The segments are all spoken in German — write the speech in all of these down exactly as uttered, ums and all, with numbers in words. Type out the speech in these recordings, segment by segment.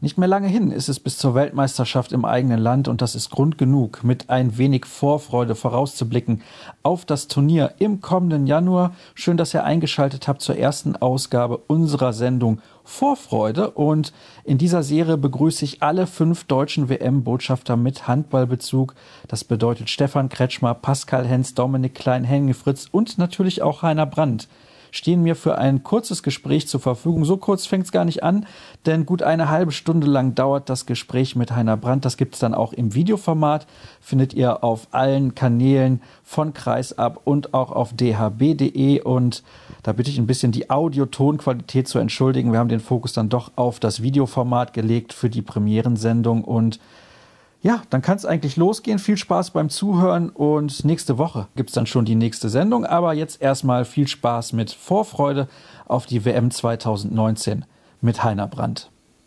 Nicht mehr lange hin ist es bis zur Weltmeisterschaft im eigenen Land und das ist Grund genug, mit ein wenig Vorfreude vorauszublicken auf das Turnier im kommenden Januar. Schön, dass ihr eingeschaltet habt zur ersten Ausgabe unserer Sendung Vorfreude und in dieser Serie begrüße ich alle fünf deutschen W M-Botschafter mit Handballbezug. Das bedeutet Stefan Kretschmer, Pascal Hens, Dominik Klein, Henning Fritz und natürlich auch Heiner Brandt stehen mir für ein kurzes Gespräch zur Verfügung. So kurz fängt es gar nicht an, denn gut eine halbe Stunde lang dauert das Gespräch mit Heiner Brandt. Das gibt es dann auch im Videoformat, findet ihr auf allen Kanälen von Kreisab und auch auf d h b punkt d e. Und da bitte ich ein bisschen die Audio-Tonqualität zu entschuldigen. Wir haben den Fokus dann doch auf das Videoformat gelegt für die Premierensendung und ja, dann kann es eigentlich losgehen. Viel Spaß beim Zuhören und nächste Woche gibt es dann schon die nächste Sendung. Aber jetzt erstmal viel Spaß mit Vorfreude auf die W M zwanzig neunzehn mit Heiner Brandt.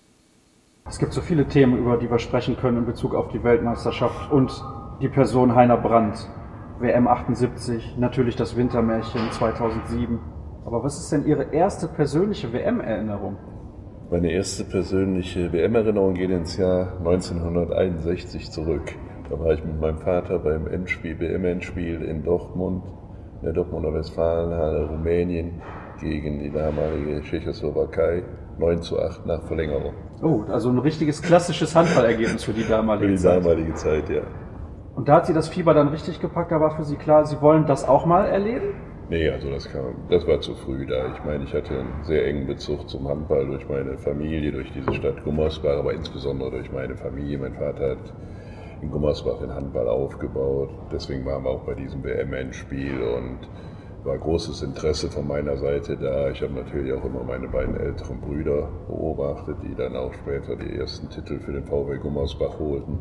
Es gibt so viele Themen, über die wir sprechen können in Bezug auf die Weltmeisterschaft und die Person Heiner Brandt. W M achtundsiebzig, natürlich das Wintermärchen zweitausendsieben. Aber was ist denn Ihre erste persönliche W M-Erinnerung? Meine erste persönliche W M-Erinnerung geht ins Jahr neunzehnhunderteinundsechzig zurück. Da war ich mit meinem Vater beim Endspiel, W M-Endspiel in Dortmund, in der Dortmunder Westfalenhalle, Rumänien, gegen die damalige Tschechoslowakei, neun zu acht nach Verlängerung. Oh, also ein richtiges klassisches Handballergebnis für die damalige Zeit. Für die damalige Zeit, ja. Und da hat Sie das Fieber dann richtig gepackt, da war für Sie klar, Sie wollen das auch mal erleben? Nee, also das kam, das war zu früh da. Ich meine, ich hatte einen sehr engen Bezug zum Handball durch meine Familie, durch diese Stadt Gummersbach, aber insbesondere durch meine Familie. Mein Vater hat in Gummersbach den Handball aufgebaut. Deswegen waren wir auch bei diesem W M-Endspiel und war großes Interesse von meiner Seite da. Ich habe natürlich auch immer meine beiden älteren Brüder beobachtet, die dann auch später die ersten Titel für den VfL Gummersbach holten.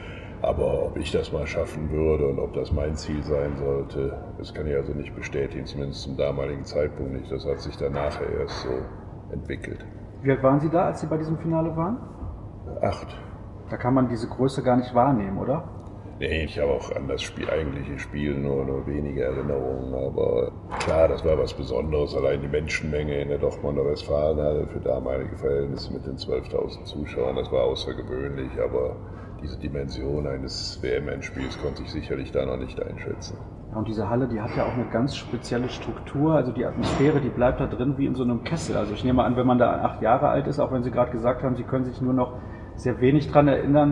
Aber ob ich das mal schaffen würde und ob das mein Ziel sein sollte, das kann ich also nicht bestätigen, zumindest zum damaligen Zeitpunkt nicht. Das hat sich dann nachher erst so entwickelt. Wie alt waren Sie da, als Sie bei diesem Finale waren? Acht. Da kann man diese Größe gar nicht wahrnehmen, oder? Nee, ich habe auch an das Spiel, eigentliche Spiel nur, nur wenige Erinnerungen, aber klar, das war was Besonderes. Allein die Menschenmenge in der Dortmunder Westfalenhalle für damalige Verhältnisse mit den zwölftausend Zuschauern, das war außergewöhnlich, aber diese Dimension eines W M-Endspiels konnte ich sicherlich da noch nicht einschätzen. Ja, und diese Halle, die hat ja auch eine ganz spezielle Struktur, also die Atmosphäre, die bleibt da drin wie in so einem Kessel. Also ich nehme an, wenn man da acht Jahre alt ist, auch wenn Sie gerade gesagt haben, Sie können sich nur noch sehr wenig dran erinnern,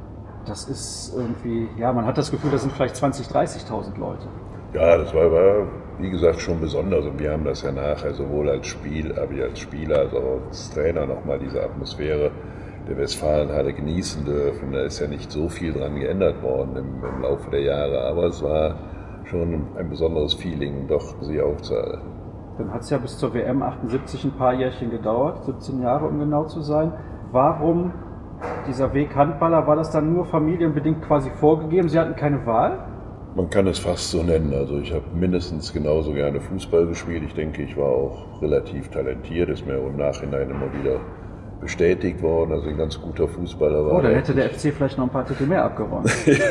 das ist irgendwie, ja, man hat das Gefühl, das sind vielleicht zwanzigtausend, dreißigtausend Leute. Ja, das war, war, wie gesagt, schon besonders und wir haben das ja nachher sowohl als Spiel, wie als Spieler, als auch als Trainer nochmal diese Atmosphäre der Westfalenhalle genießen dürfen. Da ist ja nicht so viel dran geändert worden im, im Laufe der Jahre, aber es war schon ein besonderes Feeling, doch sie aufzuhalten. Dann hat es ja bis zur W M achtundsiebzig ein paar Jährchen gedauert, siebzehn Jahre um genau zu sein. Warum dieser Weg Handballer, war das dann nur familienbedingt quasi vorgegeben? Sie hatten keine Wahl? Man kann es fast so nennen. Also ich habe mindestens genauso gerne Fußball gespielt. Ich denke, ich war auch relativ talentiert, ist mir im Nachhinein immer wieder bestätigt worden, also ein ganz guter Fußballer war. Oh, dann hätte der F C vielleicht noch ein paar Titel mehr abgeräumt.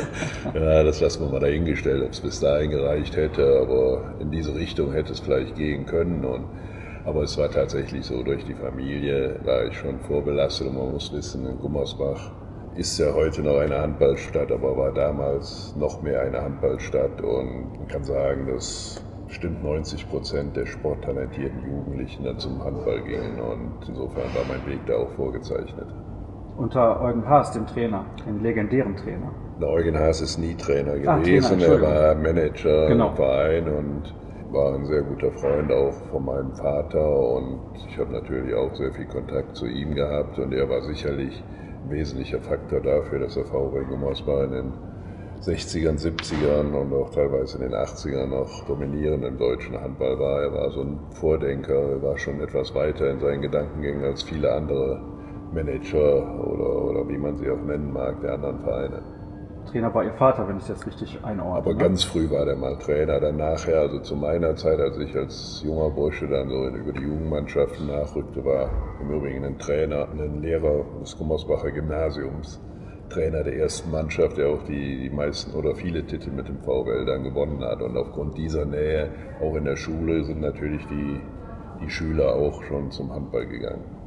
Ja, das lassen wir mal dahingestellt, ob es bis dahin gereicht hätte, aber in diese Richtung hätte es vielleicht gehen können. Und, aber es war tatsächlich so, durch die Familie war ich schon vorbelastet und man muss wissen, in Gummersbach ist ja heute noch eine Handballstadt, aber war damals noch mehr eine Handballstadt und man kann sagen, dass bestimmt neunzig Prozent der sporttalentierten Jugendlichen dann zum Handball gingen und insofern war mein Weg da auch vorgezeichnet. Unter Eugen Haas, dem Trainer, dem legendären Trainer. Der Eugen Haas ist nie Trainer ah, gewesen, Trainer, er war Manager genau. im Verein und war ein sehr guter Freund auch von meinem Vater und ich habe natürlich auch sehr viel Kontakt zu ihm gehabt und er war sicherlich ein wesentlicher Faktor dafür, dass der VfL Gummersbach in den sechzigern, siebzigern und auch teilweise in den achtzigern noch dominierend im deutschen Handball war. Er war so ein Vordenker, er war schon etwas weiter in seinen Gedankengängen als viele andere Manager oder, oder wie man sie auch nennen mag, der anderen Vereine. Trainer war Ihr Vater, wenn ich das richtig einordne. Aber ne? Ganz früh war der mal Trainer, dann nachher, also zu meiner Zeit, als ich als junger Bursche dann so über die Jugendmannschaften nachrückte, war im Übrigen ein Trainer, ein Lehrer des Gummersbacher Gymnasiums, Trainer der ersten Mannschaft, der auch die, die meisten oder viele Titel mit dem VfL dann gewonnen hat. Und aufgrund dieser Nähe, auch in der Schule, sind natürlich die, die Schüler auch schon zum Handball gegangen.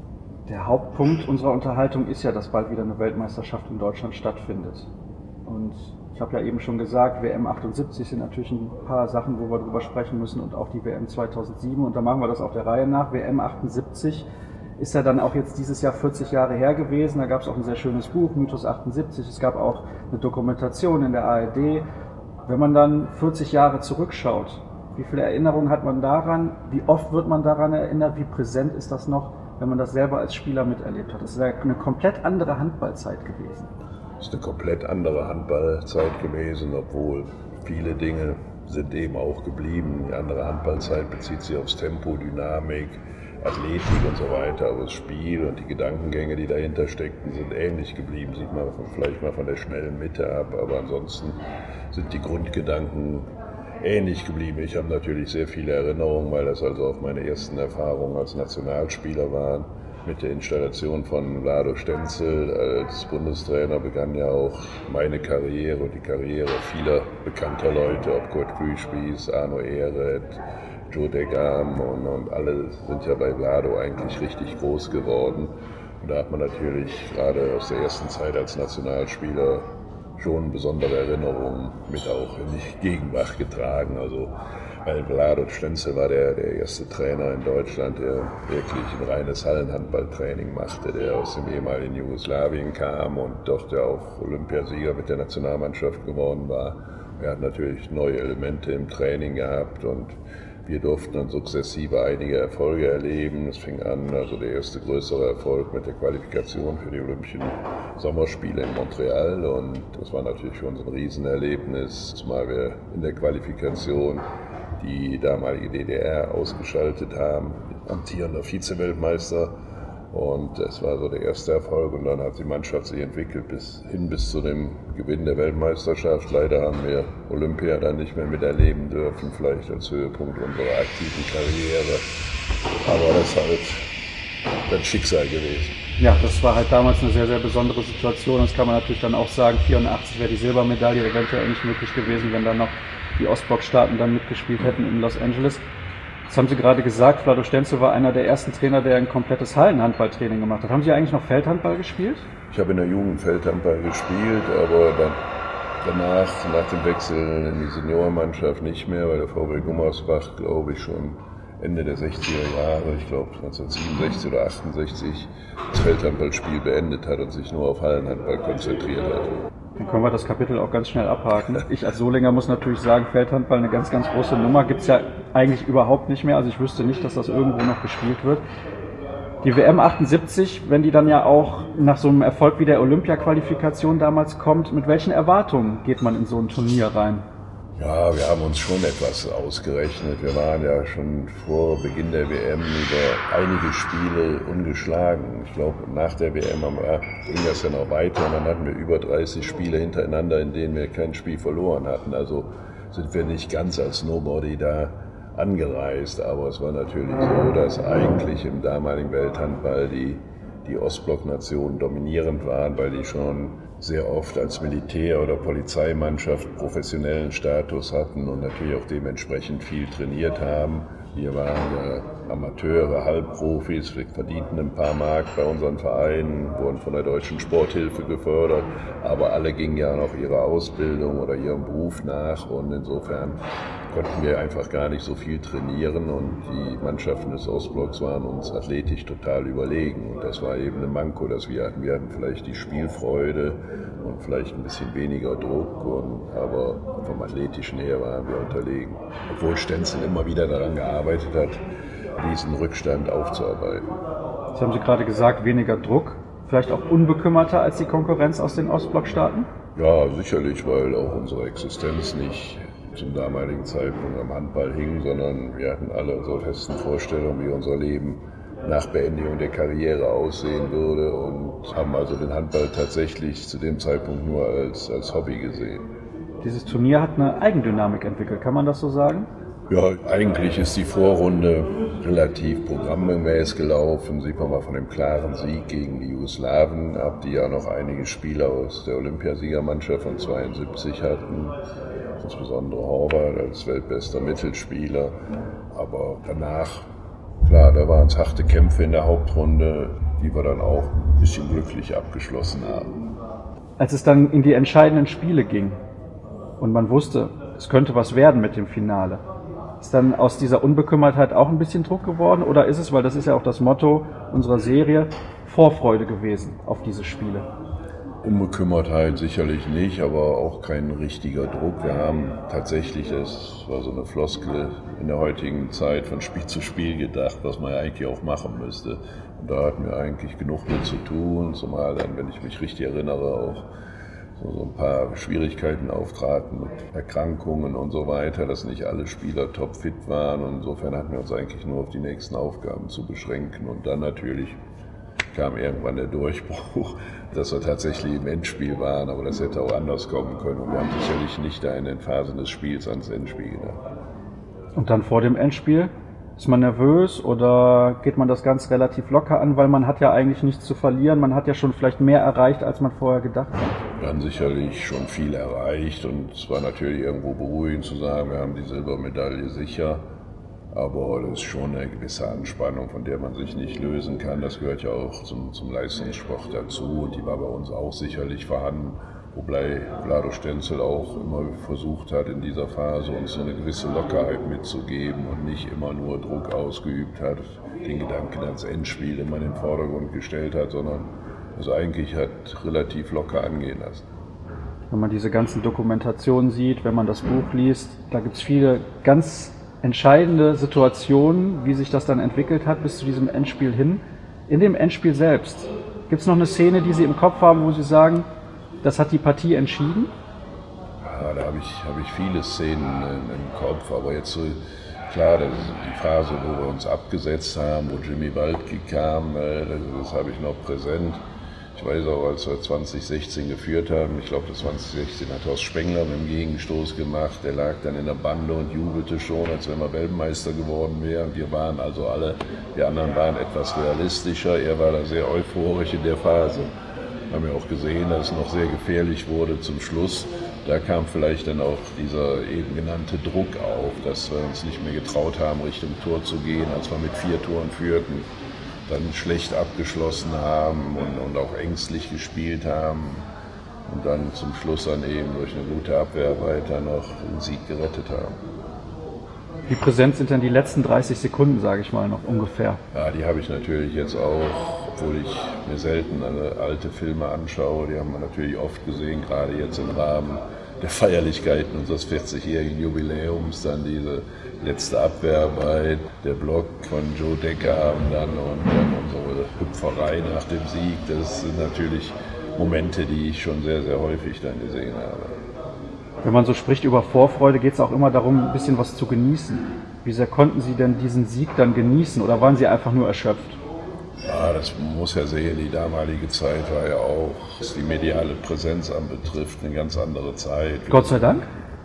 Der Hauptpunkt unserer Unterhaltung ist ja, dass bald wieder eine Weltmeisterschaft in Deutschland stattfindet. Und ich habe ja eben schon gesagt, W M achtundsiebzig sind natürlich ein paar Sachen, wo wir drüber sprechen müssen und auch die W M zweitausendsieben. Und da machen wir das auf der Reihe nach. W M achtundsiebzig ist ja dann auch jetzt dieses Jahr vierzig Jahre her gewesen. Da gab es auch ein sehr schönes Buch, Mythos achtundsiebzig. Es gab auch eine Dokumentation in der A R D. Wenn man dann vierzig Jahre zurückschaut, wie viele Erinnerungen hat man daran? Wie oft wird man daran erinnert? Wie präsent ist das noch, wenn man das selber als Spieler miterlebt hat? Das ist ja eine komplett andere Handballzeit gewesen. Es ist eine komplett andere Handballzeit gewesen, obwohl viele Dinge sind eben auch geblieben. Die andere Handballzeit bezieht sich aufs Tempo, Dynamik, Athletik und so weiter. Aber das Spiel und die Gedankengänge, die dahinter steckten, sind ähnlich geblieben. Sieht man vielleicht mal von der schnellen Mitte ab, aber ansonsten sind die Grundgedanken ähnlich geblieben. Ich habe natürlich sehr viele Erinnerungen, weil das also auch meine ersten Erfahrungen als Nationalspieler waren. Mit der Installation von Vlado Stenzel als Bundestrainer begann ja auch meine Karriere und die Karriere vieler bekannter Leute, ob Kurt Kühlspieß, Arno Ehret, Joe Degam und, und alle sind ja bei Vlado eigentlich richtig groß geworden. Und da hat man natürlich gerade aus der ersten Zeit als Nationalspieler schon besondere Erinnerungen mit auch in die Gegenwart getragen. Also weil Vlado Stenzel war der, der erste Trainer in Deutschland, der wirklich ein reines Hallenhandballtraining machte, der aus dem ehemaligen Jugoslawien kam und dort ja auch Olympiasieger mit der Nationalmannschaft geworden war. Er hat natürlich neue Elemente im Training gehabt und wir durften dann sukzessive einige Erfolge erleben. Es fing an, also der erste größere Erfolg mit der Qualifikation für die Olympischen Sommerspiele in Montreal. Und das war natürlich für uns ein Riesenerlebnis, zumal wir in der Qualifikation die damalige D D R ausgeschaltet haben, amtierender Vize-Weltmeister. Und das war so der erste Erfolg. Und dann hat die Mannschaft sich entwickelt bis hin bis zu dem Gewinn der Weltmeisterschaft. Leider haben wir Olympia dann nicht mehr miterleben dürfen, vielleicht als Höhepunkt unserer aktiven Karriere. Aber das ist halt das Schicksal gewesen. Ja, das war halt damals eine sehr, sehr besondere Situation. Das kann man natürlich dann auch sagen, vierundachtzig wäre die Silbermedaille eventuell nicht möglich gewesen, wenn dann noch die Ostblock-Staaten dann mitgespielt hätten in Los Angeles. Das haben Sie gerade gesagt, Vlado Stenzel war einer der ersten Trainer, der ein komplettes Hallenhandballtraining gemacht hat. Haben Sie eigentlich noch Feldhandball gespielt? Ich habe in der Jugend Feldhandball gespielt, aber dann, danach, nach dem Wechsel in die Seniorenmannschaft nicht mehr, weil der VfL Gummersbach, glaube ich, schon Ende der sechziger Jahre, ich glaube neunzehnhundertsiebenundsechzig oder achtundsechzig, das Feldhandballspiel beendet hat und sich nur auf Hallenhandball konzentriert hat. Dann können wir das Kapitel auch ganz schnell abhaken. Ich als Solinger muss natürlich sagen, Feldhandball eine ganz, ganz große Nummer. Gibt es ja eigentlich überhaupt nicht mehr. Also ich wüsste nicht, dass das irgendwo noch gespielt wird. Die W M achtundsiebzig, wenn die dann ja auch nach so einem Erfolg wie der Olympia-Qualifikation damals kommt, mit welchen Erwartungen geht man in so ein Turnier rein? Ja, wir haben uns schon etwas ausgerechnet. Wir waren ja schon vor Beginn der W M über einige Spiele ungeschlagen. Ich glaube, nach der W M ging das ja noch weiter und dann hatten wir über dreißig Spiele hintereinander, in denen wir kein Spiel verloren hatten. Also sind wir nicht ganz als Nobody da angereist. Aber es war natürlich so, dass eigentlich im damaligen Welthandball die, die Ostblock-Nationen dominierend waren, weil die schon sehr oft als Militär- oder Polizeimannschaft professionellen Status hatten und natürlich auch dementsprechend viel trainiert haben. Wir waren ja Amateure, Halbprofis, wir verdienten ein paar Mark bei unseren Vereinen, wurden von der Deutschen Sporthilfe gefördert, aber alle gingen ja noch ihrer Ausbildung oder ihrem Beruf nach und insofern konnten wir einfach gar nicht so viel trainieren und die Mannschaften des Ostblocks waren uns athletisch total überlegen und das war eben ein Manko, das wir hatten. Wir hatten vielleicht die Spielfreude und vielleicht ein bisschen weniger Druck, und, aber vom Athletischen her waren wir unterlegen. Obwohl Stenzel immer wieder daran gearbeitet hat, diesen Rückstand aufzuarbeiten. Das haben Sie gerade gesagt, weniger Druck, vielleicht auch unbekümmerter als die Konkurrenz aus den Ostblockstaaten? Ja, sicherlich, weil auch unsere Existenz nicht zum damaligen Zeitpunkt am Handball hing, sondern wir hatten alle unsere festen Vorstellungen, wie unser Leben nach Beendigung der Karriere aussehen würde und haben also den Handball tatsächlich zu dem Zeitpunkt nur als, als Hobby gesehen. Dieses Turnier hat eine Eigendynamik entwickelt, kann man das so sagen? Ja, eigentlich ist die Vorrunde relativ programmgemäß gelaufen. Sieht man mal von dem klaren Sieg gegen die Jugoslawen ab, die ja noch einige Spieler aus der Olympiasiegermannschaft von zweiundsiebzig hatten. Insbesondere Horvath als weltbester Mittelspieler. Aber danach, klar, da waren es harte Kämpfe in der Hauptrunde. die wir dann auch ein bisschen glücklich abgeschlossen haben. Als es dann in die entscheidenden Spiele ging und man wusste, es könnte was werden mit dem Finale, ist dann aus dieser Unbekümmertheit auch ein bisschen Druck geworden? Oder ist es, weil das ist ja auch das Motto unserer Serie, Vorfreude gewesen auf diese Spiele? Unbekümmertheit sicherlich nicht, aber auch kein richtiger Druck. Wir haben tatsächlich, das war so eine Floskel in der heutigen Zeit, von Spiel zu Spiel gedacht, was man ja eigentlich auch machen müsste. Und da hatten wir eigentlich genug mit zu tun, zumal dann, wenn ich mich richtig erinnere, auch so, so ein paar Schwierigkeiten auftraten mit Erkrankungen und so weiter, dass nicht alle Spieler topfit waren. Und insofern hatten wir uns eigentlich nur auf die nächsten Aufgaben zu beschränken. Und dann natürlich kam irgendwann der Durchbruch, dass wir tatsächlich im Endspiel waren, aber das hätte auch anders kommen können. Und wir haben sicherlich nicht da in den Phasen des Spiels ans Endspiel gedacht. Und dann vor dem Endspiel? Ist man nervös oder geht man das ganz relativ locker an, weil man hat ja eigentlich nichts zu verlieren, man hat ja schon vielleicht mehr erreicht, als man vorher gedacht hat? Wir haben sicherlich schon viel erreicht und es war natürlich irgendwo beruhigend zu sagen, wir haben die Silbermedaille sicher, aber das ist schon eine gewisse Anspannung, von der man sich nicht lösen kann. Das gehört ja auch zum, zum Leistungssport dazu und die war bei uns auch sicherlich vorhanden. Wobei Vlado Stenzel auch immer versucht hat, in dieser Phase uns so eine gewisse Lockerheit mitzugeben und nicht immer nur Druck ausgeübt hat, den Gedanken ans Endspiel immer in den Vordergrund gestellt hat, sondern es eigentlich hat relativ locker angehen lassen. Wenn man diese ganzen Dokumentationen sieht, wenn man das Buch liest, da gibt es viele ganz entscheidende Situationen, wie sich das dann entwickelt hat bis zu diesem Endspiel hin. In dem Endspiel selbst, gibt es noch eine Szene, die Sie im Kopf haben, wo Sie sagen, das hat die Partie entschieden? Ja, da habe ich, hab ich viele Szenen im Kopf, aber jetzt so, klar, das ist die Phase, wo wir uns abgesetzt haben, wo Jimmy Waltke kam, das, das habe ich noch präsent. Ich weiß auch, als wir zwanzig sechzehn geführt haben, ich glaube, das zwanzig sechzehn hat Horst Spengler mit dem Gegenstoß gemacht, der lag dann in der Bande und jubelte schon, als wenn wir Weltmeister geworden wären. Wir waren also alle, die anderen waren etwas realistischer, er war da sehr euphorisch in der Phase. Wir haben ja auch gesehen, dass es noch sehr gefährlich wurde zum Schluss. Da kam vielleicht dann auch dieser eben genannte Druck auf, dass wir uns nicht mehr getraut haben, Richtung Tor zu gehen, als wir mit vier Toren führten, dann schlecht abgeschlossen haben und, und auch ängstlich gespielt haben und dann zum Schluss dann eben durch eine gute Abwehrarbeit dann noch den Sieg gerettet haben. Wie präsent sind denn die letzten dreißig Sekunden, sage ich mal, noch ungefähr? Ja, die habe ich natürlich jetzt auch, obwohl ich mir selten alte Filme anschaue. Die haben wir natürlich oft gesehen, gerade jetzt im Rahmen der Feierlichkeiten unseres vierzigjährigen Jubiläums. Dann diese letzte Abwehrarbeit, der Block von Joe Decker dann und dann unsere Hüpferei nach dem Sieg. Das sind natürlich Momente, die ich schon sehr, sehr häufig dann gesehen habe. Wenn man so spricht über Vorfreude, geht es auch immer darum, ein bisschen was zu genießen. Wie sehr konnten Sie denn diesen Sieg dann genießen oder waren Sie einfach nur erschöpft? Ja, das muss ja sehen, die damalige Zeit war ja auch, was die mediale Präsenz anbetrifft, eine ganz andere Zeit. Gott sei Dank?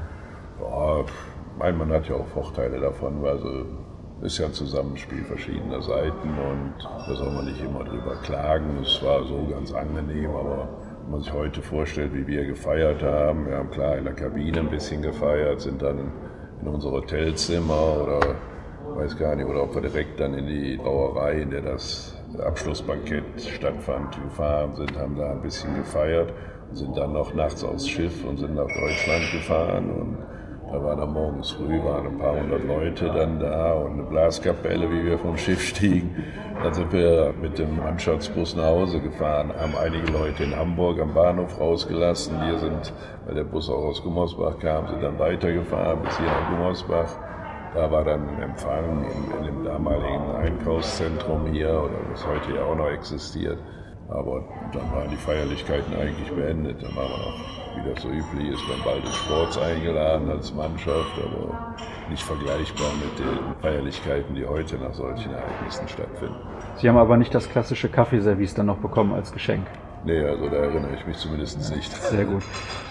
Ja, mein Mann hat ja auch Vorteile davon, weil es ist ja ein Zusammenspiel verschiedener Seiten und da soll man nicht immer drüber klagen. Es war so ganz angenehm, aber wenn man sich heute vorstellt, wie wir gefeiert haben, wir haben klar in der Kabine ein bisschen gefeiert, sind dann in unser Hotelzimmer oder weiß gar nicht, oder ob wir direkt dann in die Brauerei, in der das Abschlussbankett stattfand, gefahren sind, haben da ein bisschen gefeiert und sind dann noch nachts aufs Schiff und sind nach Deutschland gefahren und da waren dann morgens früh waren ein paar hundert Leute dann da und eine Blaskapelle, wie wir vom Schiff stiegen. Dann sind wir mit dem Mannschaftsbus nach Hause gefahren, haben einige Leute in Hamburg am Bahnhof rausgelassen. Wir sind, weil der Bus auch aus Gummersbach kam, sind dann weitergefahren bis hier nach Gummersbach. Da war dann ein Empfang in, in dem damaligen Einkaufszentrum hier, oder das heute ja auch noch existiert. Aber dann waren die Feierlichkeiten eigentlich beendet. Dann waren wir noch, wie das so üblich ist, beim Ball des Sports eingeladen als Mannschaft, aber nicht vergleichbar mit den Feierlichkeiten, die heute nach solchen Ereignissen stattfinden. Sie haben aber nicht das klassische Kaffeeservice dann noch bekommen als Geschenk? Nee, also da erinnere ich mich zumindest nicht. Sehr gut.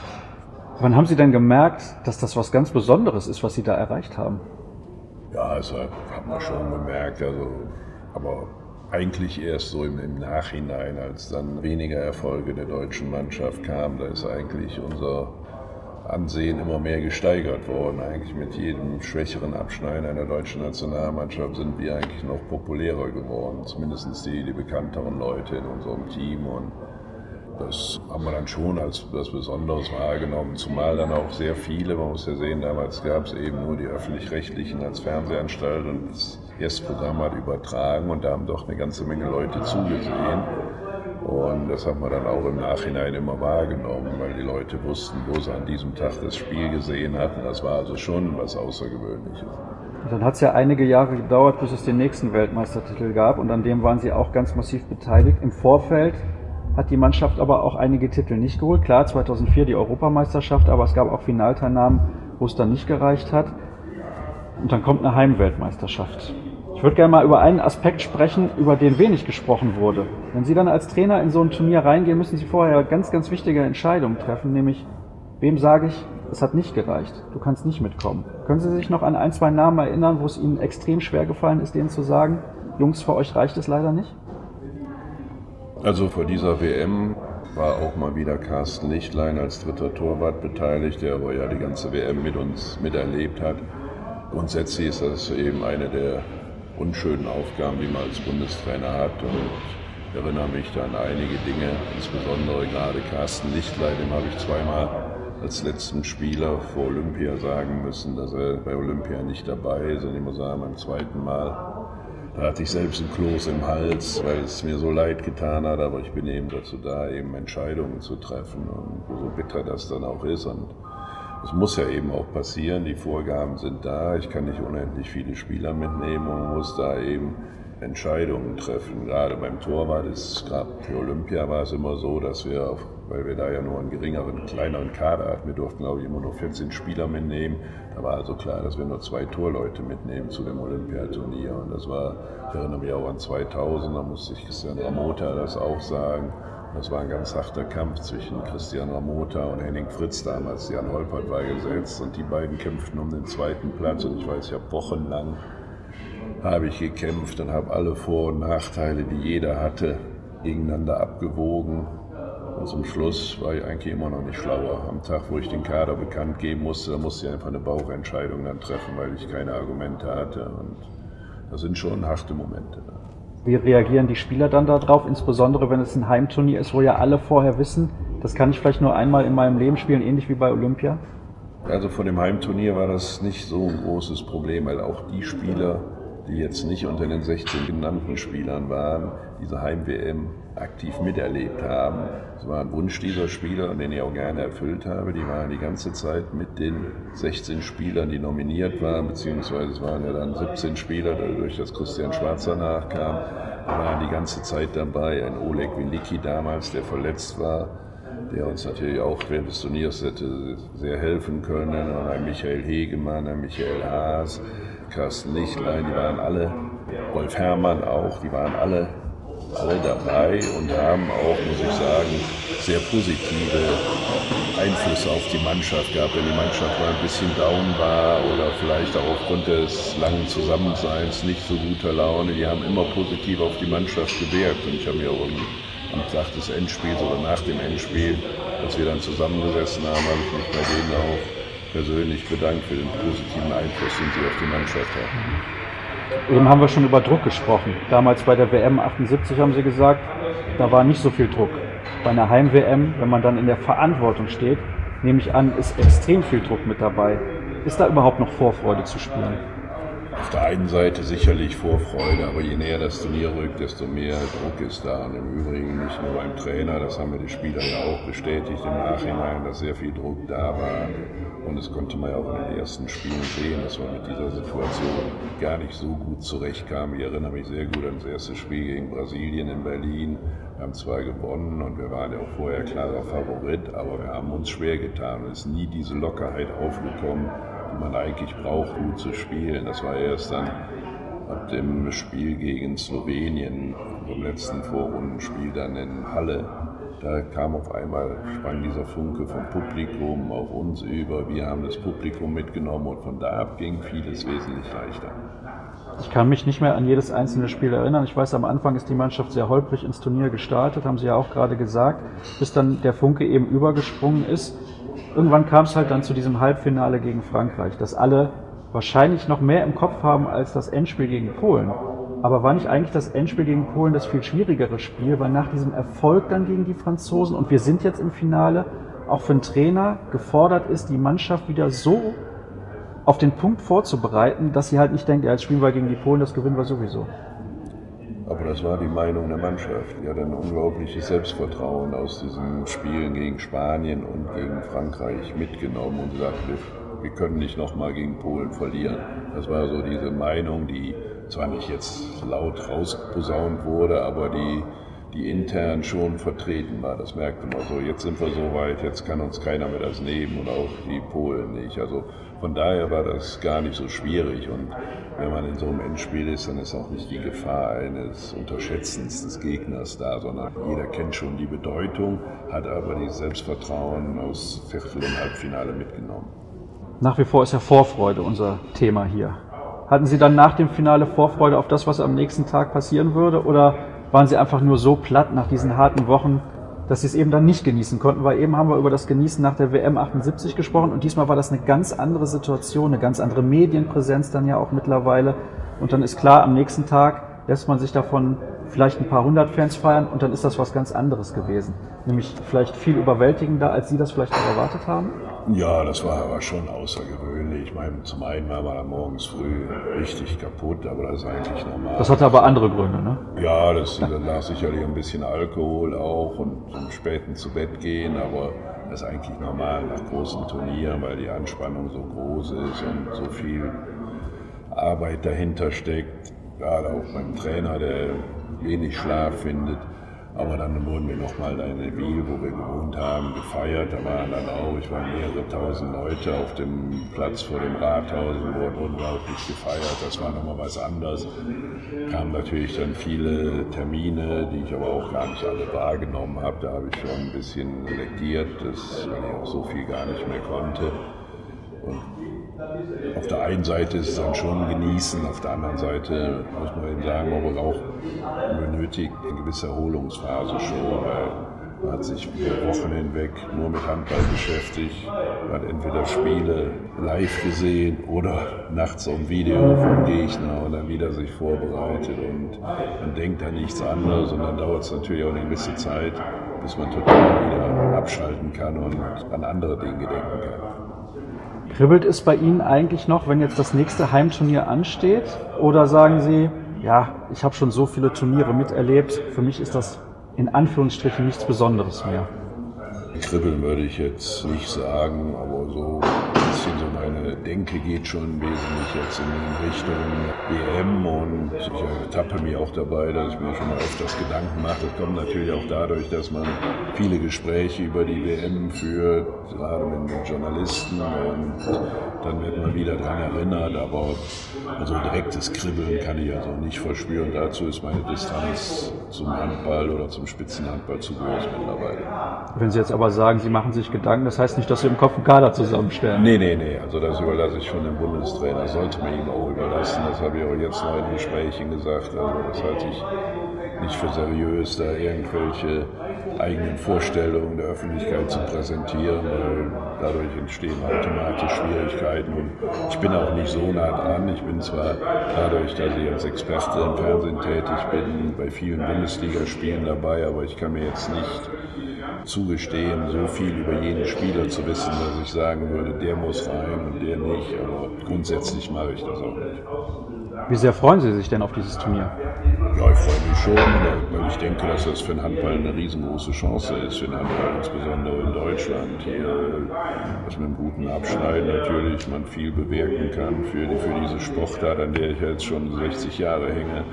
Wann haben Sie denn gemerkt, dass das was ganz Besonderes ist, was Sie da erreicht haben? Ja, das hat man schon gemerkt, also, aber eigentlich erst so im, im Nachhinein, als dann weniger Erfolge der deutschen Mannschaft kamen. Da ist eigentlich unser Ansehen immer mehr gesteigert worden. Eigentlich mit jedem schwächeren Abschneiden einer deutschen Nationalmannschaft sind wir eigentlich noch populärer geworden. Zumindest die, die bekannteren Leute in unserem Team. Und das haben wir dann schon als was Besonderes wahrgenommen. Zumal dann auch sehr viele, man muss ja sehen, damals gab es eben nur die Öffentlich-Rechtlichen als Fernsehanstalt und das Yes-Programm hat übertragen und da haben doch eine ganze Menge Leute zugesehen. Und das haben wir dann auch im Nachhinein immer wahrgenommen, weil die Leute wussten, wo sie an diesem Tag das Spiel gesehen hatten. Das war also schon was Außergewöhnliches. Und dann hat es ja einige Jahre gedauert, bis es den nächsten Weltmeistertitel gab und an dem waren Sie auch ganz massiv beteiligt. Im Vorfeld hat die Mannschaft aber auch einige Titel nicht geholt. Klar, zweitausendvier die Europameisterschaft, aber es gab auch Finalteilnahmen, wo es dann nicht gereicht hat. Und dann kommt eine Heimweltmeisterschaft. Ich würde gerne mal über einen Aspekt sprechen, über den wenig gesprochen wurde. Wenn Sie dann als Trainer in so ein Turnier reingehen, müssen Sie vorher ganz, ganz wichtige Entscheidungen treffen, nämlich, wem sage ich, es hat nicht gereicht, du kannst nicht mitkommen. Können Sie sich noch an ein, zwei Namen erinnern, wo es Ihnen extrem schwer gefallen ist, denen zu sagen, Jungs, für euch reicht es leider nicht? Also vor dieser W M war auch mal wieder Carsten Lichtlein als dritter Torwart beteiligt, der aber ja die ganze W M mit uns miterlebt hat. Grundsätzlich ist das eben eine der unschönen Aufgaben, die man als Bundestrainer hat. Und ich erinnere mich da an einige Dinge, insbesondere gerade Carsten Lichtlein, dem habe ich zweimal als letzten Spieler vor Olympia sagen müssen, dass er bei Olympia nicht dabei ist. Und ich muss sagen, beim zweiten Mal, da hatte ich selbst ein Kloß im Hals, weil es mir so leid getan hat, aber ich bin eben dazu da, eben Entscheidungen zu treffen und so bitter das dann auch ist. Und es muss ja eben auch passieren, die Vorgaben sind da, ich kann nicht unendlich viele Spieler mitnehmen und man muss da eben Entscheidungen treffen. Gerade beim Torwart ist, gerade für Olympia war es immer so, dass wir, auf, weil wir da ja nur einen geringeren, kleineren Kader hatten, wir durften glaube ich immer nur vierzehn Spieler mitnehmen, da war also klar, dass wir nur zwei Torleute mitnehmen zu dem Olympiaturnier. Und das war, ich erinnere mich auch an zweitausend, da musste ich Christian Ramota das auch sagen. Das war ein ganz harter Kampf zwischen Christian Ramota und Henning Fritz damals. Jan Holpert war gesetzt und die beiden kämpften um den zweiten Platz. Und ich weiß, ich habe wochenlang habe ich gekämpft und habe alle Vor- und Nachteile, die jeder hatte, gegeneinander abgewogen. Und zum Schluss war ich eigentlich immer noch nicht schlauer. Am Tag, wo ich den Kader bekannt geben musste, da musste ich einfach eine Bauchentscheidung dann treffen, weil ich keine Argumente hatte. Und das sind schon harte Momente. Wie reagieren die Spieler dann darauf, insbesondere wenn es ein Heimturnier ist, wo ja alle vorher wissen, das kann ich vielleicht nur einmal in meinem Leben spielen, ähnlich wie bei Olympia? Also vor dem Heimturnier war das nicht so ein großes Problem, weil auch die Spieler, die jetzt nicht unter den sechzehn genannten Spielern waren, diese Heim-W M aktiv miterlebt haben. Es war ein Wunsch dieser Spieler, den ich auch gerne erfüllt habe. Die waren die ganze Zeit mit den sechzehn Spielern, die nominiert waren, beziehungsweise es waren ja dann siebzehn Spieler, dadurch, dass Christian Schwarzer nachkam, waren die ganze Zeit dabei. Ein Oleg Wilicki damals, der verletzt war, der uns natürlich auch während des Turniers hätte sehr helfen können. Und ein Michael Hegemann, ein Michael Haas, Carsten Lichtlein, die waren alle, Rolf Herrmann auch, die waren alle, alle dabei und haben auch, muss ich sagen, sehr positive Einflüsse auf die Mannschaft gehabt. Wenn die Mannschaft mal ein bisschen down war oder vielleicht auch aufgrund des langen Zusammenseins nicht so guter Laune, die haben immer positiv auf die Mannschaft gewirkt. Und ich habe mir auch am Tag des Endspiels oder nach dem Endspiel, als wir dann zusammengesessen haben, habe ich mich bei denen auch persönlich bedankt für den positiven Einfluss, den sie auf die Mannschaft hatten. Eben haben wir schon über Druck gesprochen. Damals bei der W M achtundsiebzig haben Sie gesagt, da war nicht so viel Druck. Bei einer Heim-W M, wenn man dann in der Verantwortung steht, nehme ich an, ist extrem viel Druck mit dabei. Ist da überhaupt noch Vorfreude zu spüren? Auf der einen Seite sicherlich Vorfreude, aber je näher das Turnier rückt, desto mehr Druck ist da. Und im Übrigen nicht nur beim Trainer, das haben mir die Spieler ja auch bestätigt im Nachhinein, dass sehr viel Druck da war. Und das konnte man ja auch in den ersten Spielen sehen, dass man mit dieser Situation gar nicht so gut zurechtkam. Ich erinnere mich sehr gut an das erste Spiel gegen Brasilien in Berlin. Wir haben zwar gewonnen und wir waren ja auch vorher klarer Favorit, aber wir haben uns schwer getan. Es ist nie diese Lockerheit aufgekommen, die man eigentlich braucht, gut zu spielen. Das war erst dann ab dem Spiel gegen Slowenien, vom letzten Vorrundenspiel dann in Halle. Da kam auf einmal, sprang dieser Funke vom Publikum auf uns über. Wir haben das Publikum mitgenommen und von da ab ging vieles wesentlich leichter. Ich kann mich nicht mehr an jedes einzelne Spiel erinnern. Ich weiß, am Anfang ist die Mannschaft sehr holprig ins Turnier gestartet, haben Sie ja auch gerade gesagt, bis dann der Funke eben übergesprungen ist. irgendwann kam es halt dann zu diesem Halbfinale gegen Frankreich, das alle wahrscheinlich noch mehr im Kopf haben als das Endspiel gegen Polen. Aber war nicht eigentlich das Endspiel gegen Polen das viel schwierigere Spiel, weil nach diesem Erfolg dann gegen die Franzosen und wir sind jetzt im Finale, auch für einen Trainer gefordert ist, die Mannschaft wieder so auf den Punkt vorzubereiten, dass sie halt nicht denkt, ja, jetzt spielen wir gegen die Polen, das gewinnen wir sowieso. Aber das war die Meinung der Mannschaft. Die hat ein unglaubliches Selbstvertrauen aus diesen Spielen gegen Spanien und gegen Frankreich mitgenommen und gesagt, wir, wir können nicht nochmal gegen Polen verlieren. Das war so diese Meinung, die zwar nicht jetzt laut rausposaunt wurde, aber die, die intern schon vertreten war. Das merkte man so, jetzt sind wir so weit, jetzt kann uns keiner mehr das nehmen und auch die Polen nicht. Also von daher war das gar nicht so schwierig und wenn man in so einem Endspiel ist, dann ist auch nicht die Gefahr eines Unterschätzens des Gegners da, sondern jeder kennt schon die Bedeutung, hat aber dieses Selbstvertrauen aus Viertel- und Halbfinale mitgenommen. Nach wie vor ist ja Vorfreude unser Thema hier. Hatten Sie dann nach dem Finale Vorfreude auf das, was am nächsten Tag passieren würde, oder waren Sie einfach nur so platt nach diesen harten Wochen, dass Sie es eben dann nicht genießen konnten? Weil eben haben wir über das Genießen nach der W M achtundsiebzig gesprochen und diesmal war das eine ganz andere Situation, eine ganz andere Medienpräsenz dann ja auch mittlerweile. Und dann ist klar, am nächsten Tag lässt man sich davon vielleicht ein paar hundert Fans feiern und dann ist das was ganz anderes gewesen. Nämlich vielleicht viel überwältigender, als Sie das vielleicht auch erwartet haben? Ja, das war aber schon außergewöhnlich. Ich meine, zum einen war man morgens früh richtig kaputt, aber das ist eigentlich normal. Das hatte aber andere Gründe, ne? Ja, das lag sicherlich ein bisschen Alkohol auch und zum späten zu Bett gehen, aber das ist eigentlich normal nach großen Turnieren, weil die Anspannung so groß ist und so viel Arbeit dahinter steckt. Gerade auch beim Trainer, der wenig Schlaf findet. Aber dann wurden wir nochmal in Neville, wo wir gewohnt haben, gefeiert. Da waren dann auch, ich war mehrere tausend Leute auf dem Platz vor dem Rathaus und wurden unglaublich gefeiert. Das war nochmal was anderes. Kamen natürlich dann viele Termine, die ich aber auch gar nicht alle wahrgenommen habe. Da habe ich schon ein bisschen selektiert, das, weil ich auch so viel gar nicht mehr konnte. Und auf der einen Seite ist es dann schon genießen, auf der anderen Seite muss man eben sagen, man braucht benötigt eine gewisse Erholungsphase schon, weil man hat sich über Wochen hinweg nur mit Handball beschäftigt, man hat entweder Spiele live gesehen oder nachts ein Video vom Gegner und dann wieder sich vorbereitet und man denkt an nichts anderes und dann dauert es natürlich auch eine gewisse Zeit, bis man total wieder abschalten kann und an andere Dinge denken kann. Kribbelt es bei Ihnen eigentlich noch, wenn jetzt das nächste Heimturnier ansteht? Oder sagen Sie, ja, ich habe schon so viele Turniere miterlebt, für mich ist das in Anführungsstrichen nichts Besonderes mehr? Kribbeln würde ich jetzt nicht sagen, aber so ein bisschen so meine Denke geht schon wesentlich jetzt in Richtung W M und ich ertappe mich auch dabei, dass ich mir schon mal öfters Gedanken mache. Das kommt natürlich auch dadurch, dass man viele Gespräche über die W M führt, gerade mit den Journalisten und dann wird man wieder daran erinnert, aber also direktes Kribbeln kann ich also nicht verspüren. Dazu ist meine Distanz zum Handball oder zum Spitzenhandball zu groß mittlerweile. Wenn Sie jetzt aber sagen, Sie machen sich Gedanken, das heißt nicht, dass Sie im Kopf einen Kader zusammenstellen? Nee, nee, nee. Also das überlasse ich schon dem Bundestrainer. Das sollte man ihm auch überlassen. Das habe ich auch jetzt noch in Gesprächen gesagt. Also das halte ich nicht für seriös, da irgendwelche eigenen Vorstellungen der Öffentlichkeit zu präsentieren, weil dadurch entstehen automatisch Schwierigkeiten. Und ich bin auch nicht so nah dran. Ich bin zwar dadurch, dass ich als Experte im Fernsehen tätig bin, bei vielen Bundesligaspielen dabei, aber ich kann mir jetzt nicht zugestehen, so viel über jeden Spieler zu wissen, dass ich sagen würde, der muss rein und der nicht. Aber grundsätzlich mache ich das auch nicht. Wie sehr freuen Sie sich denn auf dieses Turnier? Ja, ich freue mich schon, weil ich denke, dass das für den Handball eine riesengroße Chance ist, für den Handball insbesondere in Deutschland. Hier, dass mit einem guten Abschneiden natürlich man viel bewirken kann für, die, für diese Sportart, an der ich jetzt schon sechzig Jahre hänge.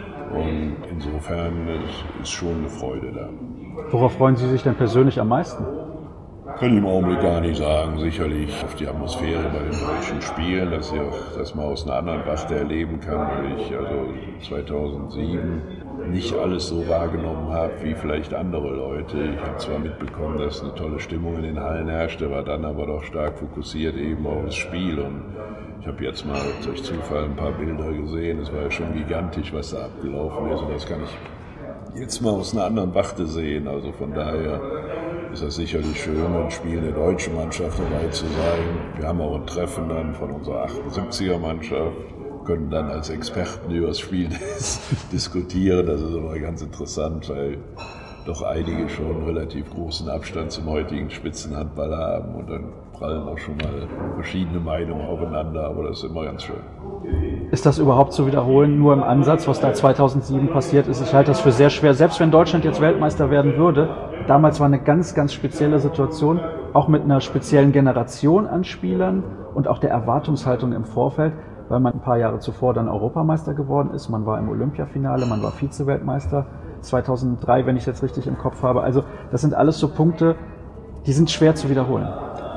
Und insofern ist schon eine Freude da. Worauf freuen Sie sich denn persönlich am meisten? Kann ich im Augenblick gar nicht sagen. Sicherlich auf die Atmosphäre bei den deutschen Spielen, dass ich auch das mal aus einer anderen Warte erleben kann, weil ich also zweitausendsieben nicht alles so wahrgenommen habe wie vielleicht andere Leute. Ich habe zwar mitbekommen, dass eine tolle Stimmung in den Hallen herrschte, war dann aber doch stark fokussiert eben auf das Spiel. Und ich habe jetzt mal durch Zufall ein paar Bilder gesehen. Es war ja schon gigantisch, was da abgelaufen ist. Und das kann ich jetzt mal aus einer anderen Warte sehen. Also von daher ist das sicherlich schön, ein Spiel der deutschen Mannschaft dabei zu sein. Wir haben auch ein Treffen dann von unserer achtundsiebziger Mannschaft, können dann als Experten über das Spiel diskutieren. Das ist immer ganz interessant, weil doch einige schon relativ großen Abstand zum heutigen Spitzenhandball haben und dann prallen auch schon mal verschiedene Meinungen aufeinander, aber das ist immer ganz schön. Ist das überhaupt zu wiederholen, nur im Ansatz, was da zweitausendsieben passiert ist? Ich halte das für sehr schwer, selbst wenn Deutschland jetzt Weltmeister werden würde. Damals war eine ganz, ganz spezielle Situation, auch mit einer speziellen Generation an Spielern und auch der Erwartungshaltung im Vorfeld, weil man ein paar Jahre zuvor dann Europameister geworden ist. Man war im Olympiafinale, man war Vize-Weltmeister. zweitausenddrei, wenn ich es jetzt richtig im Kopf habe. Also das sind alles so Punkte, die sind schwer zu wiederholen.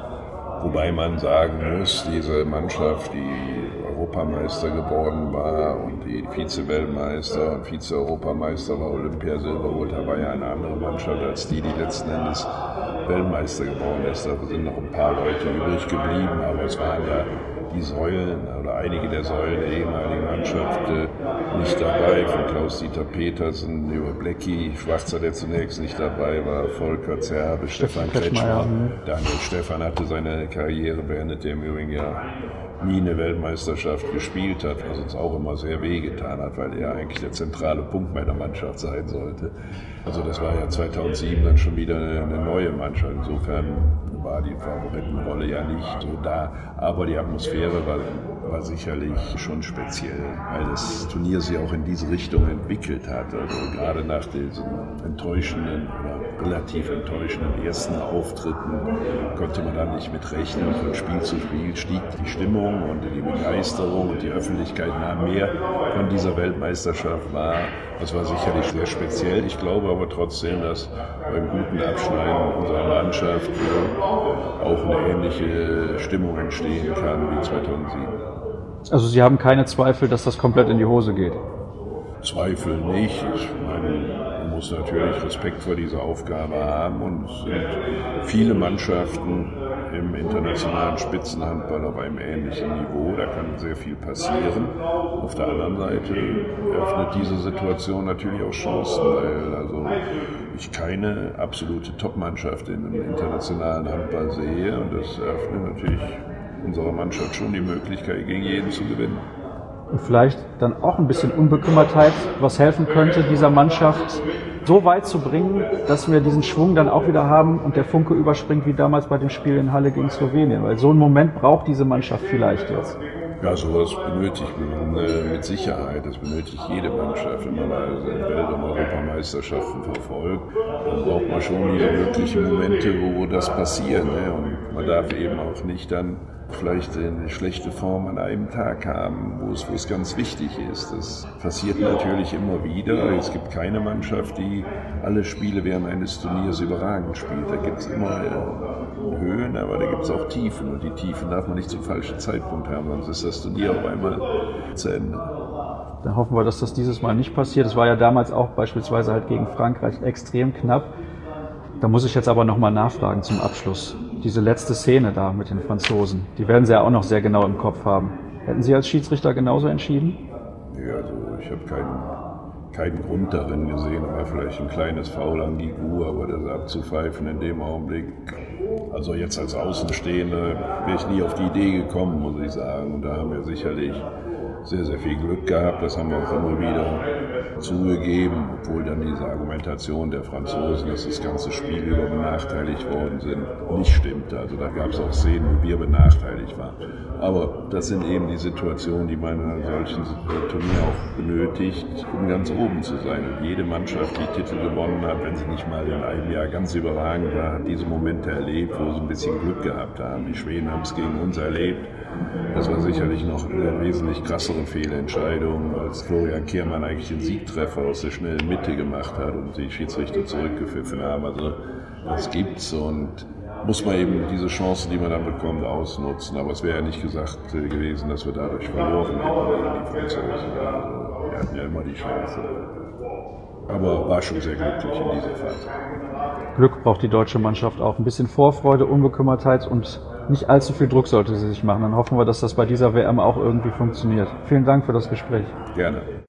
Wobei man sagen muss, diese Mannschaft, die Europameister geworden war und die Vize-Weltmeister und Vize-Europameister war, Olympiasilber holt, da war ja eine andere Mannschaft als die, die letzten Endes Weltmeister geworden ist. Da sind noch ein paar Leute übrig geblieben, aber es waren ja die Säulen oder einige der Säulen der ehemaligen Mannschaft äh, nicht dabei, von Klaus-Dieter Petersen über Blecki, Schwarzer, der zunächst nicht dabei war, Volker Zerbe, Stefan Kretschmer. Daniel Stephan hatte seine Karriere beendet, der im Übrigen ja nie eine Weltmeisterschaft gespielt hat, was uns auch immer sehr wehgetan hat, weil er eigentlich der zentrale Punkt meiner Mannschaft sein sollte. Also das war ja zweitausendsieben dann schon wieder eine, eine neue Mannschaft. Insofern war die Favoritenrolle ja nicht so da, aber die Atmosphäre war, war sicherlich schon speziell, weil das Turnier sich auch in diese Richtung entwickelt hat. Also gerade nach diesen enttäuschenden oder relativ enttäuschenden ersten Auftritten konnte man da nicht mit rechnen. Von Spiel zu Spiel stieg die Stimmung und die Begeisterung und die Öffentlichkeit nahm mehr von dieser Weltmeisterschaft wahr. Das war sicherlich sehr speziell. Ich glaube aber trotzdem, dass beim guten Abschneiden unserer Mannschaft auch eine ähnliche Stimmung entstehen kann wie zweitausendsieben. Also Sie haben keine Zweifel, dass das komplett in die Hose geht? Zweifel nicht. Ich meine, man muss natürlich Respekt vor dieser Aufgabe haben und es sind viele Mannschaften im internationalen Spitzenhandball auf einem ähnlichen Niveau. Da kann sehr viel passieren. Auf der anderen Seite eröffnet diese Situation natürlich auch Chancen, weil also ich keine absolute Top-Mannschaft im internationalen Handball sehe und das eröffnet natürlich unserer Mannschaft schon die Möglichkeit, gegen jeden zu gewinnen. Und vielleicht dann auch ein bisschen Unbekümmertheit, was helfen könnte, dieser Mannschaft so weit zu bringen, dass wir diesen Schwung dann auch wieder haben und der Funke überspringt, wie damals bei dem Spiel in Halle gegen Slowenien. Weil so einen Moment braucht diese Mannschaft vielleicht jetzt. Ja, sowas benötigt man äh, mit Sicherheit. Das benötigt jede Mannschaft. Wenn man also Welt- und Europameisterschaften verfolgt, dann braucht man schon wieder wirkliche Momente, wo das passiert. Ne? Und man darf eben auch nicht dann vielleicht eine schlechte Form an einem Tag haben, wo es, wo es ganz wichtig ist. Das passiert natürlich immer wieder. Es gibt keine Mannschaft, die alle Spiele während eines Turniers überragend spielt. Da gibt es immer Höhen, aber da gibt es auch Tiefen. Und die Tiefen darf man nicht zum falschen Zeitpunkt haben, sonst ist das Turnier auf einmal zu Ende. Dann hoffen wir, dass das dieses Mal nicht passiert. Es war ja damals auch beispielsweise halt gegen Frankreich extrem knapp. Da muss ich jetzt aber nochmal nachfragen zum Abschluss. Diese letzte Szene da mit den Franzosen, die werden Sie ja auch noch sehr genau im Kopf haben. Hätten Sie als Schiedsrichter genauso entschieden? Ja, also ich habe keinen, keinen Grund darin gesehen. Da war vielleicht ein kleines Foul an Guigou, aber das abzupfeifen in dem Augenblick, also jetzt als Außenstehender, wäre ich nie auf die Idee gekommen, muss ich sagen. Und da haben wir sicherlich sehr, sehr viel Glück gehabt. Das haben wir auch immer wieder zugegeben, obwohl dann diese Argumentation der Franzosen, dass das ganze Spiel über benachteiligt worden sind, nicht stimmte. Also da gab es auch Szenen, wo wir benachteiligt waren. Aber das sind eben die Situationen, die man in einem solchen Turnier auch benötigt, um ganz oben zu sein. Und jede Mannschaft, die Titel gewonnen hat, wenn sie nicht mal in einem Jahr ganz überragend war, hat diese Momente erlebt, wo sie ein bisschen Glück gehabt haben. Die Schweden haben es gegen uns erlebt. Das war sicherlich noch eine wesentlich krassere Fehlentscheidung, als Florian Kehrmann eigentlich den Siegtreffer aus der schnellen Mitte gemacht hat und die Schiedsrichter zurückgepfiffen haben. Also das gibt's und muss man eben diese Chance, die man dann bekommt, ausnutzen. Aber es wäre ja nicht gesagt gewesen, dass wir dadurch verloren hätten gegen die Franzosen. Also wir hatten ja immer die Chance. Aber war schon sehr glücklich in dieser Phase. Glück braucht die deutsche Mannschaft auch. Ein bisschen Vorfreude, Unbekümmertheit und nicht allzu viel Druck sollte sie sich machen. Dann hoffen wir, dass das bei dieser W M auch irgendwie funktioniert. Vielen Dank für das Gespräch. Gerne.